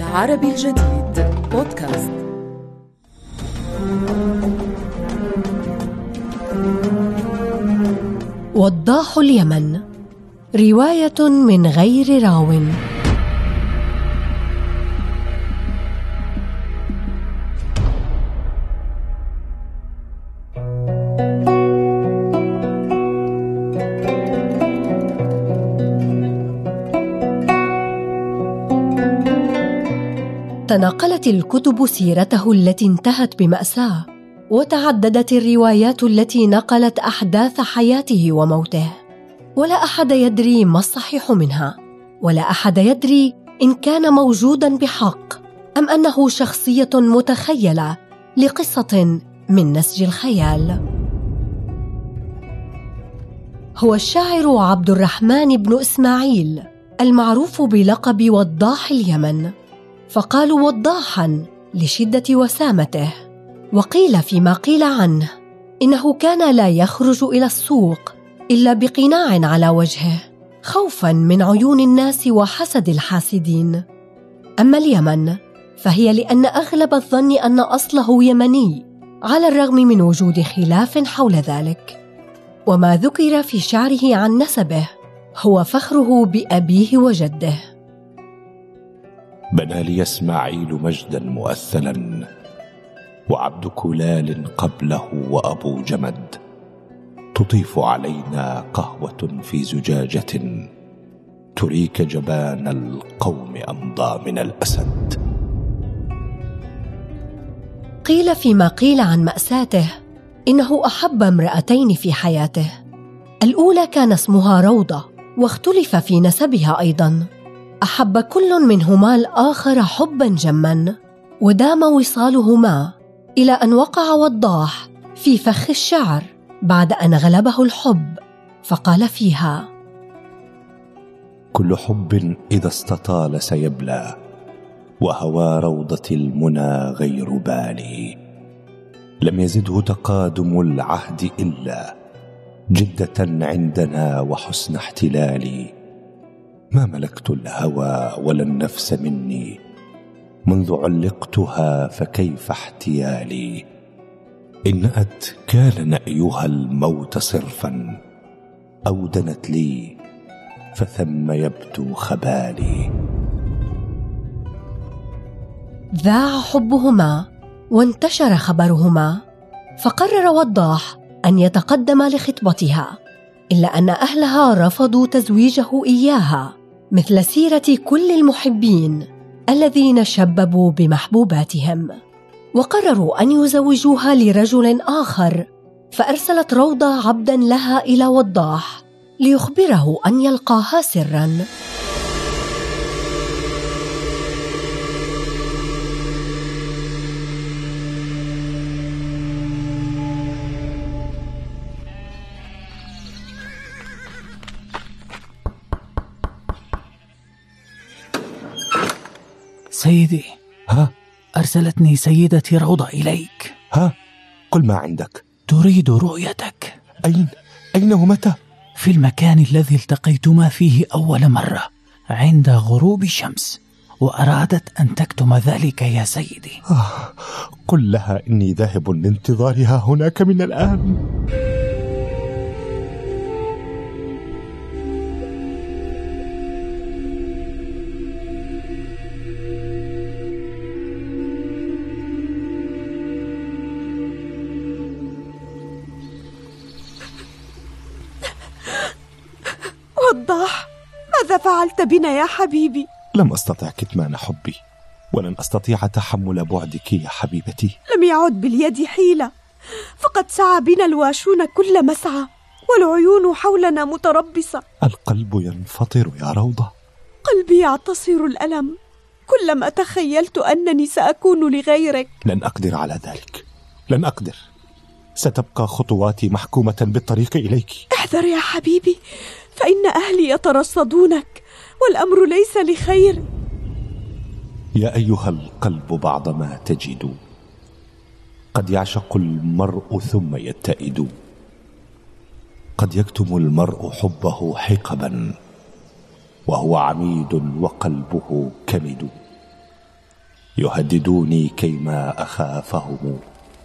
عربي الجديد بودكاست. وضاح اليمن، رواية من غير راو. تناقلت الكتب سيرته التي انتهت بمأساة، وتعددت الروايات التي نقلت أحداث حياته وموته، ولا أحد يدري ما الصحيح منها، ولا أحد يدري إن كان موجوداً بحق أم أنه شخصية متخيلة لقصة من نسج الخيال. هو الشاعر عبد الرحمن بن إسماعيل المعروف بلقب وضاح اليمن، فقالوا وضاحاً لشدة وسامته. وقيل فيما قيل عنه إنه كان لا يخرج إلى السوق إلا بقناع على وجهه، خوفاً من عيون الناس وحسد الحاسدين. أما اليمن فهي لأن أغلب الظن أن أصله يمني، على الرغم من وجود خلاف حول ذلك. وما ذكر في شعره عن نسبه هو فخره بأبيه وجده. بنى لي إسماعيل مجدا مؤثلا، وعبد كلال قبله وأبو جمد، تضيف علينا قهوة في زجاجة، تريك جبان القوم أمضى من الأسد. قيل فيما قيل عن مأساته إنه أحب امرأتين في حياته، الأولى كان اسمها روضة، واختلف في نسبها أيضاً. أحب كل منهما الآخر حباً جماً، ودام وصالهما إلى أن وقع وضاح في فخ الشعر بعد أن غلبه الحب، فقال فيها: كل حب إذا استطال سيبلى، وهوى روضة المنى غير بالي، لم يزده تقادم العهد إلا جدة عندنا وحسن احتلالي. ما ملكت الهوى ولا النفس مني، منذ علقتها فكيف احتيالي. إن نأت كان نأيها الموت صرفا، أو دنت لي فثم يبدو خبالي. ذاع حبهما وانتشر خبرهما، فقرر وضاح أن يتقدم لخطبتها، إلا أن أهلها رفضوا تزويجه إياها، مثل سيرة كل المحبين الذين شببوا بمحبوباتهم، وقرروا أن يزوجوها لرجل آخر. فأرسلت روضة عبداً لها إلى وضاح ليخبره أن يلقاها سراً. سيدي، أرسلتني سيدتي روضة إليك. قل ما عندك. تريد رؤيتك. أين ومتى؟ في المكان الذي التقيتما فيه أول مرة عند غروب الشمس، وأرادت أن تكتم ذلك يا سيدي. قل لها إني ذاهب لانتظارها هناك من الآن. وضاح، ماذا فعلت بنا يا حبيبي؟ لم أستطع كتمان حبي، ولن أستطيع تحمل بعدك يا حبيبتي. لم يعد باليد حيلة، فقد سعى بنا الواشون كل مسعى، والعيون حولنا متربصة. القلب ينفطر يا روضة. قلبي يعتصر الألم كلما تخيلت أنني سأكون لغيرك. لن أقدر على ذلك، لن أقدر. ستبقى خطواتي محكومة بالطريق إليك. احذر يا حبيبي، فإن أهلي يترصدونك، والأمر ليس لخير. يا أيها القلب بعض ما تجد، قد يعشق المرء ثم يتئد، قد يكتم المرء حبه حقبا، وهو عميد وقلبه كمد. يهددوني كيما أخافهم.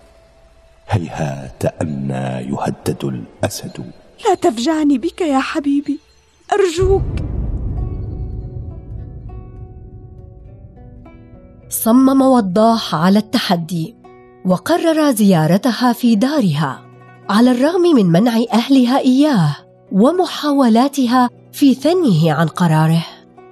هيهات أنى يهدد الأسد. لا تفجعني بك يا حبيبي، أرجوك. صمم وضاح على التحدي، وقرر زيارتها في دارها على الرغم من منع أهلها إياه ومحاولاتها في ثنيه عن قراره.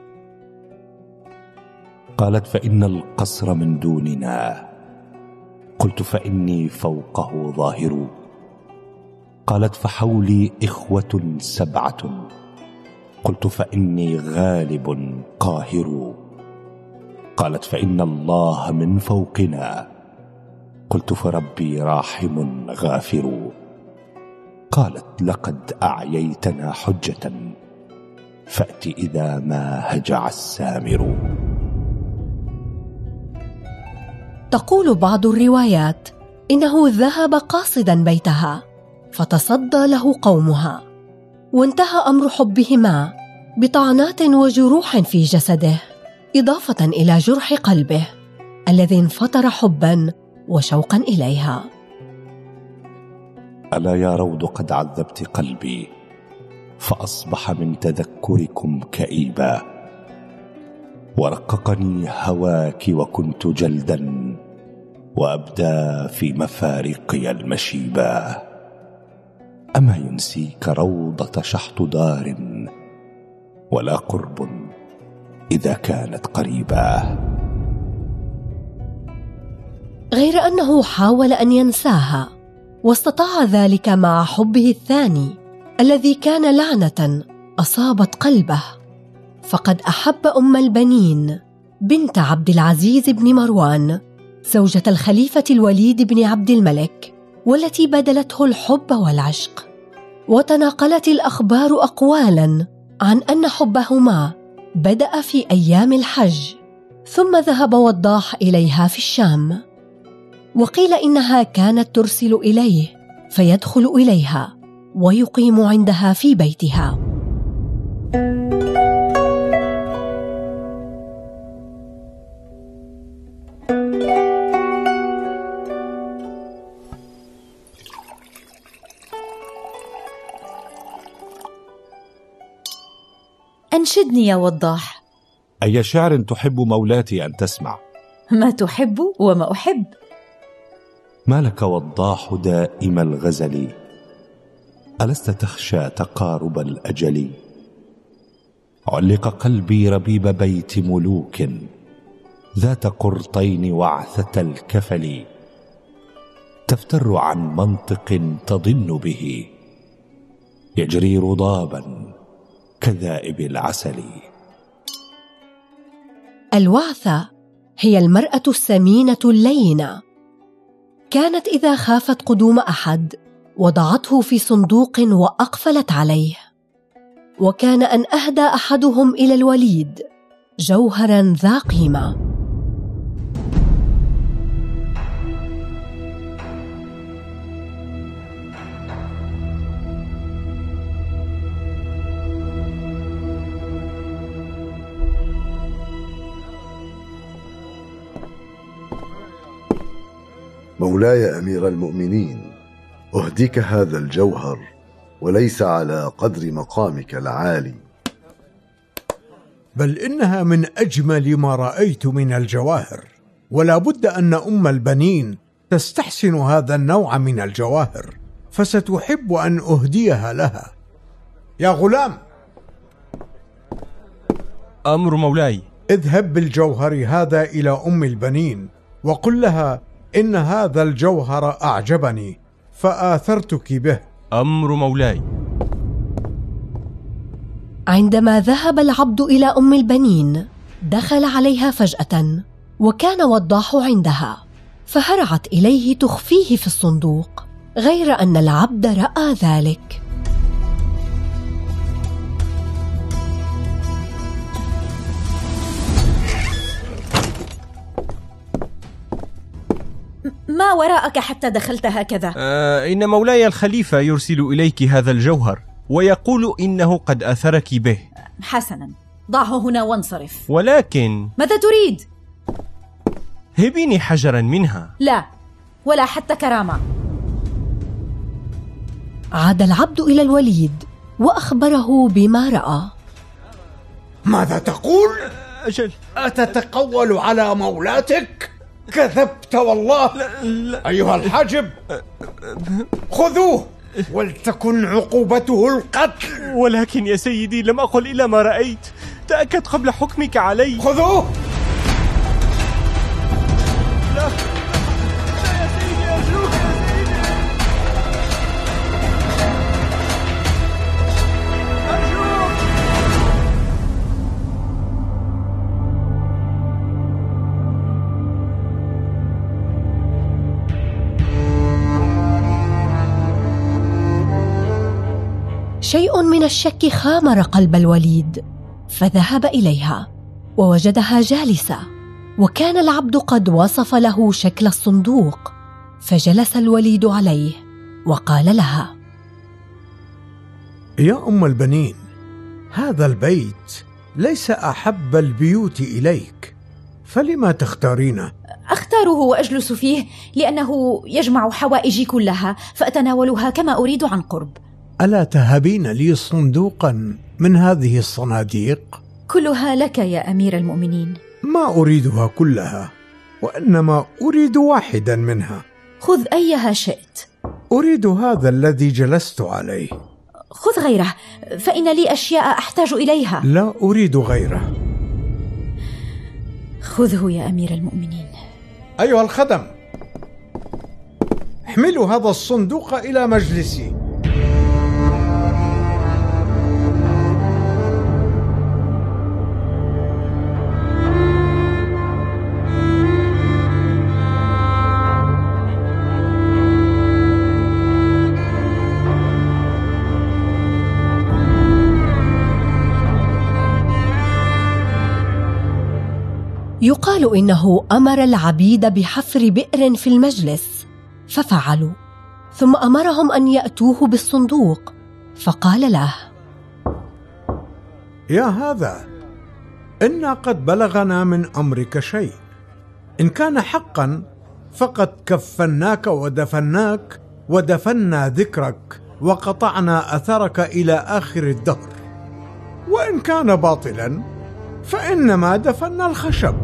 قالت: فإن القصر من دوننا. قلت: فإني فوقه ظاهر. قالت: فحولي إخوة 7. قلت: فإني غالب قاهر. قالت: فإن الله من فوقنا. قلت: فربي راحم غافر. قالت: لقد أعييتنا حجة، فأت إذا ما هجع السامر. تقول بعض الروايات إنه ذهب قاصدا بيتها، فتصدى له قومها، وانتهى أمر حبهما بطعنات وجروح في جسده، إضافة إلى جرح قلبه الذي انفطر حبا وشوقا إليها. ألا يا روض قد عذبت قلبي، فأصبح من تذكركم كئيبا. ورققني هواك وكنت جلدا، وأبدى في مفارقي المشيبا. أما ينسيك روضة شحط دار، ولا قرب إذا كانت قريبا. غير أنه حاول أن ينساها، واستطاع ذلك مع حبه الثاني الذي كان لعنة أصابت قلبه، فقد أحب أم البنين بنت عبد العزيز بن مروان زوجة الخليفة الوليد بن عبد الملك، والتي بدلته الحب والعشق. وتناقلت الأخبار أقوالا عن أن حبهما بدأ في أيام الحج، ثم ذهب وضاح إليها في الشام. وقيل إنها كانت ترسل إليه فيدخل إليها ويقيم عندها في بيتها. أنشدني يا وضاح. أي شعر تحب مولاتي أن تسمع؟ ما تحب وما أحب. ما لك وضاح دائم الغزل، ألست تخشى تقارب الأجل؟ علق قلبي ربيب بيت ملوك، ذات قرطين وعثة الكفل، تفتر عن منطق تضن به، يجري رضابا كذائب العسل. الوعثة هي المرأة السمينة اللينة، كانت إذا خافت قدوم أحد وضعته في صندوق وأقفلت عليه. وكان أن أهدى أحدهم إلى الوليد جوهرا ذا قيمة. مولاي أمير المؤمنين، أهديك هذا الجوهر وليس على قدر مقامك العالي، بل إنها من أجمل ما رأيت من الجواهر، ولا بد أن أم البنين تستحسن هذا النوع من الجواهر، فستحب أن أهديها لها. يا غلام، أمر مولاي. اذهب بالجوهر هذا إلى أم البنين وقل لها إن هذا الجوهر أعجبني فآثرتك به. أمر مولاي. عندما ذهب العبد إلى أم البنين دخل عليها فجأة، وكان وضاح عندها، فهرعت إليه تخفيه في الصندوق، غير أن العبد رأى ذلك. ما وراءك حتى دخلت هكذا؟ إن مولاي الخليفة يرسل إليك هذا الجوهر ويقول إنه قد أثرك به. حسنا، ضعه هنا وانصرف. ولكن ماذا تريد؟ هبيني حجرا منها. لا، ولا حتى كرامة. عاد العبد إلى الوليد وأخبره بما رأى. ماذا تقول؟ أجل. أتتقول على مولاتك؟ كذبت والله. لا. أيها الحاجب، خذوه ولتكن عقوبته القتل. ولكن يا سيدي لم أقل إلا ما رأيت. تأكد قبل حكمك علي. خذوه. لا يا سيدي، أرجوك يا سيدي، أرجوك. شيء من الشك خامر قلب الوليد، فذهب إليها ووجدها جالسة، وكان العبد قد وصف له شكل الصندوق. فجلس الوليد عليه وقال لها: يا أم البنين، هذا البيت ليس أحب البيوت إليك، فلما تختارينه؟ أختاره وأجلس فيه لأنه يجمع حوائجي كلها، فأتناولها كما أريد عن قرب. ألا تهبين لي صندوقا من هذه الصناديق؟ كلها لك يا أمير المؤمنين. ما أريدها كلها، وإنما أريد واحدا منها. خذ أيها شئت. أريد هذا الذي جلست عليه. خذ غيره، فإن لي أشياء أحتاج إليها. لا أريد غيره. خذه يا أمير المؤمنين. أيها الخدم، احملوا هذا الصندوق إلى مجلسي. يقال إنه أمر العبيد بحفر بئر في المجلس ففعلوا، ثم أمرهم أن يأتوه بالصندوق، فقال له: يا هذا، إنا قد بلغنا من أمرك شيء. إن كان حقا فقد كفناك ودفناك، ودفنا ذكرك وقطعنا أثرك إلى آخر الدهر. وإن كان باطلا فإنما دفنا الخشب.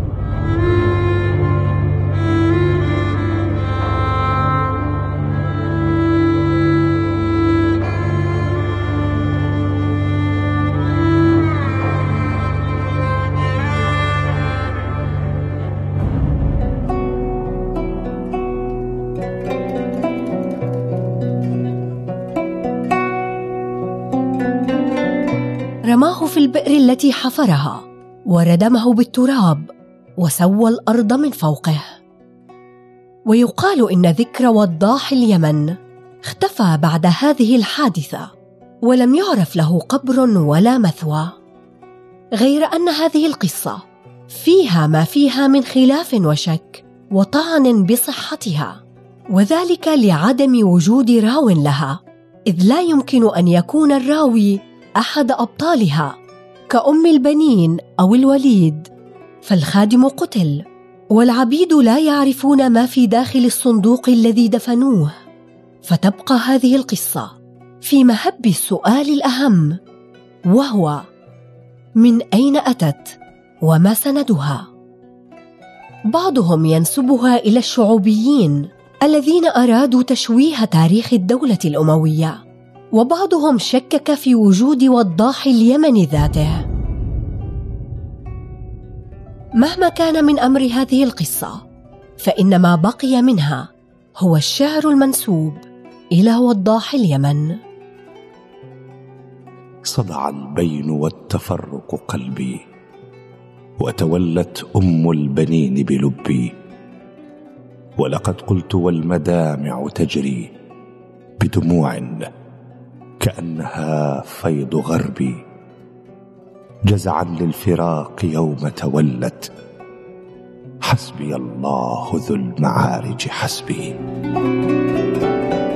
رماه في البئر التي حفرها وردمه بالتراب وسوى الأرض من فوقه. ويقال إن ذكر وضاح اليمن اختفى بعد هذه الحادثة، ولم يعرف له قبر ولا مثوى، غير أن هذه القصة فيها ما فيها من خلاف وشك وطعن بصحتها، وذلك لعدم وجود راو لها، إذ لا يمكن أن يكون الراوي أحد أبطالها كأم البنين أو الوليد، فالخادم قتل والعبيد لا يعرفون ما في داخل الصندوق الذي دفنوه. فتبقى هذه القصة في مهب السؤال الأهم، وهو: من أين أتت وما سندها؟ بعضهم ينسبها إلى الشعوبيين الذين أرادوا تشويه تاريخ الدولة الأموية، وبعضهم شكك في وجود وضاح اليمن ذاته. مهما كان من أمر هذه القصة، فإن ما بقي منها هو الشعر المنسوب إلى وضاح اليمن. صدع البين والتفرق قلبي، وتولت أم البنين بلبي، ولقد قلت والمدامع تجري بدموع كأنها فيض غربي، جزعا للفراق يوم تولت، حسبي الله ذو المعارج حسبي.